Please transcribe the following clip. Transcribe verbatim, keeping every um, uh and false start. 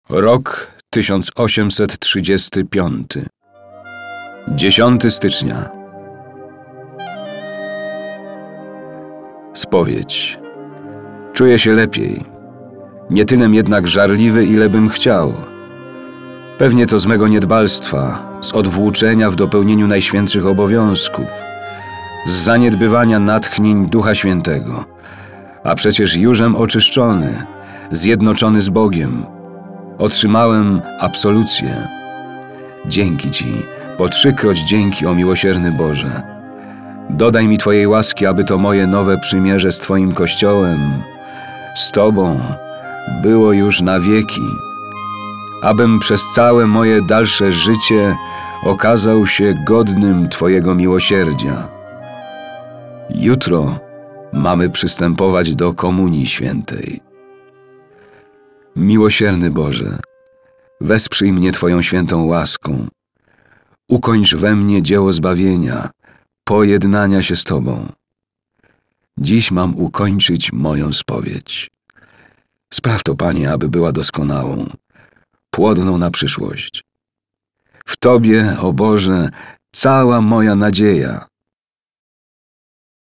Rok tysiąc osiemset trzydziesty piąty. dziesiątego stycznia. Spowiedź. Czuję się lepiej. Nie tylem jednak żarliwy, ile bym chciał. Pewnie to z mego niedbalstwa, z odwłóczenia w dopełnieniu najświętszych obowiązków, z zaniedbywania natchnień Ducha Świętego. A przecież jużem oczyszczony, zjednoczony z Bogiem. Otrzymałem absolucję. Dzięki Ci, po trzykroć dzięki, o miłosierny Boże. Dodaj mi Twojej łaski, aby to moje nowe przymierze z Twoim Kościołem, z Tobą, było już na wieki. Abym przez całe moje dalsze życie okazał się godnym Twojego miłosierdzia. Jutro mamy przystępować do Komunii Świętej. Miłosierny Boże, wesprzyj mnie Twoją świętą łaską. Ukończ we mnie dzieło zbawienia, pojednania się z Tobą. Dziś mam ukończyć moją spowiedź. Spraw to, Panie, aby była doskonałą, płodną na przyszłość. W Tobie, o Boże, cała moja nadzieja.